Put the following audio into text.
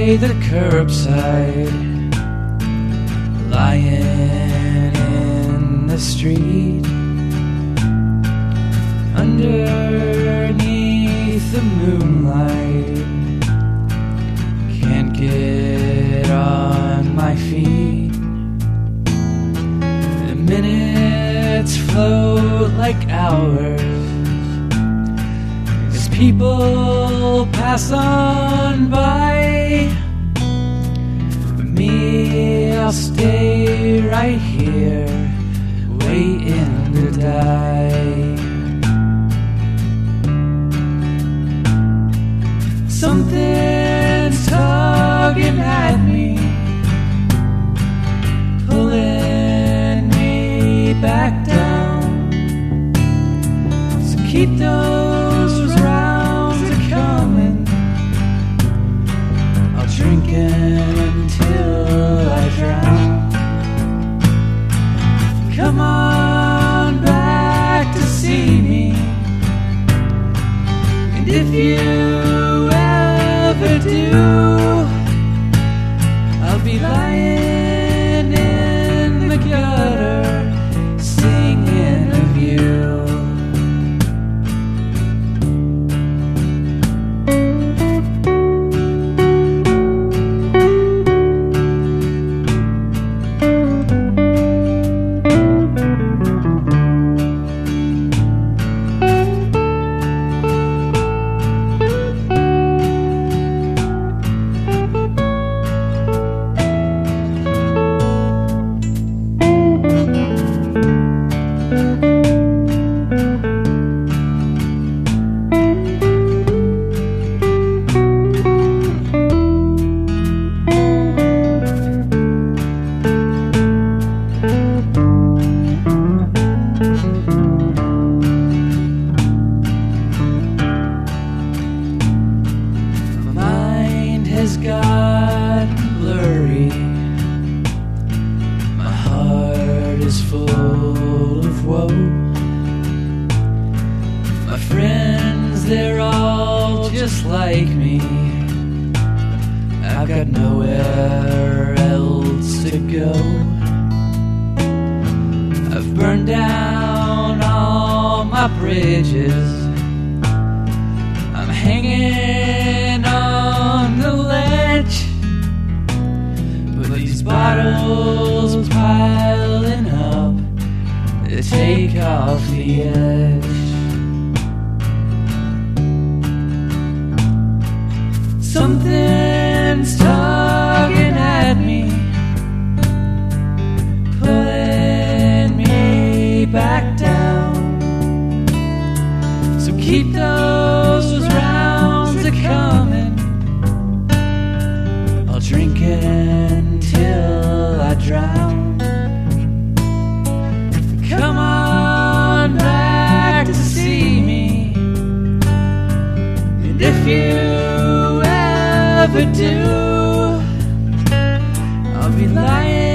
the curbside, lying in the street, underneath the moonlight. Can't get on my feet. The minutes float like hours as people pass on by. For me, I'll stay right here, waiting to die. Something's tugging at me, pulling me back down. So keep those rounds a-coming. I'll drink until I drown. Come on back to see me, and if you do, I'll be lying in the gutter, singing of you. Has got blurry. My heart is full of woe. My friends, they're all just like me. I've got nowhere else to go. I've burned down all my bridges. I'm hanging on the ledge, but these bottles piling up to take off the edge. Something's tugging at me, pulling me back down. So keep those rounds a-coming. I'll drink until I drown. Come on back to see me, and if you ever do, I'll be lying